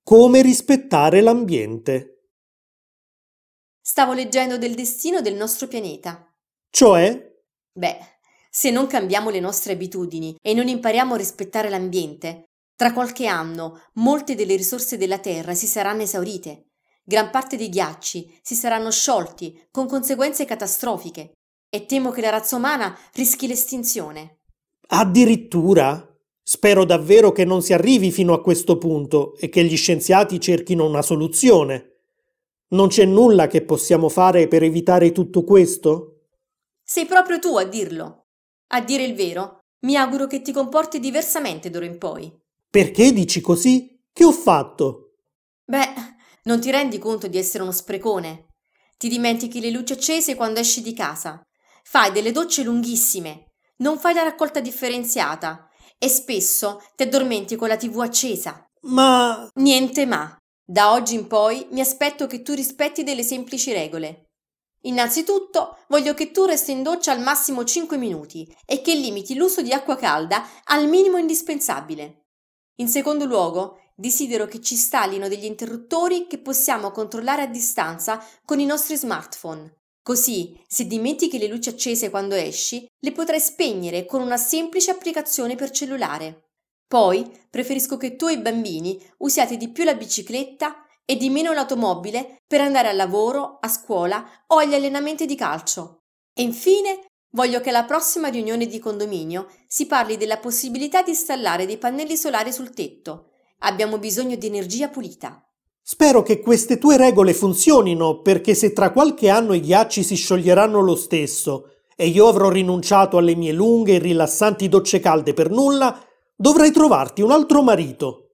Come rispettare l'ambiente. Stavo leggendo del destino del nostro pianeta. Cioè? Beh, se non cambiamo le nostre abitudini e non impariamo a rispettare l'ambiente, tra qualche anno molte delle risorse della Terra si saranno esaurite. Gran parte dei ghiacci si saranno sciolti con conseguenze catastrofiche e temo che la razza umana rischi l'estinzione. Addirittura? Spero davvero che non si arrivi fino a questo punto e che gli scienziati cerchino una soluzione. Non c'è nulla che possiamo fare per evitare tutto questo? Sei proprio tu a dirlo. A dire il vero, mi auguro che ti comporti diversamente d'ora in poi. Perché dici così? Che ho fatto? Beh, non ti rendi conto di essere uno sprecone? Ti dimentichi le luci accese quando esci di casa. Fai delle docce lunghissime. Non fai la raccolta differenziata. E spesso ti addormenti con la TV accesa. Ma... Niente ma. Da oggi in poi mi aspetto che tu rispetti delle semplici regole. Innanzitutto, voglio che tu resti in doccia al massimo 5 minuti e che limiti l'uso di acqua calda al minimo indispensabile. In secondo luogo, desidero che ci installino degli interruttori che possiamo controllare a distanza con i nostri smartphone. Così, se dimentichi le luci accese quando esci, le potrai spegnere con una semplice applicazione per cellulare. Poi, preferisco che tu e i bambini usiate di più la bicicletta e di meno l'automobile per andare al lavoro, a scuola o agli allenamenti di calcio. E infine, voglio che alla prossima riunione di condominio si parli della possibilità di installare dei pannelli solari sul tetto. Abbiamo bisogno di energia pulita. Spero che queste tue regole funzionino, perché se tra qualche anno i ghiacci si scioglieranno lo stesso e io avrò rinunciato alle mie lunghe e rilassanti docce calde per nulla, dovrai trovarti un altro marito.